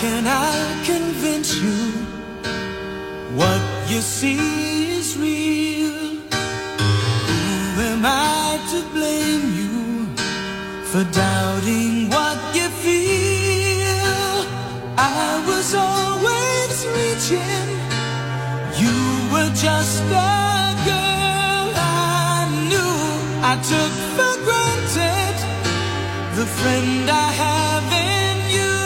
can I convince you what you see is real? Who am I to blame you for doubting what you feel? I was always reaching, you were just a girl I knew. I took for granted the friend I have in you.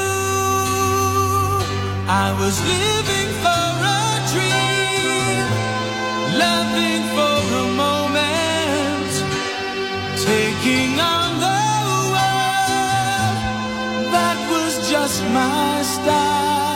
I was living for a dream, loving for a moment, taking on the world. That was just my style.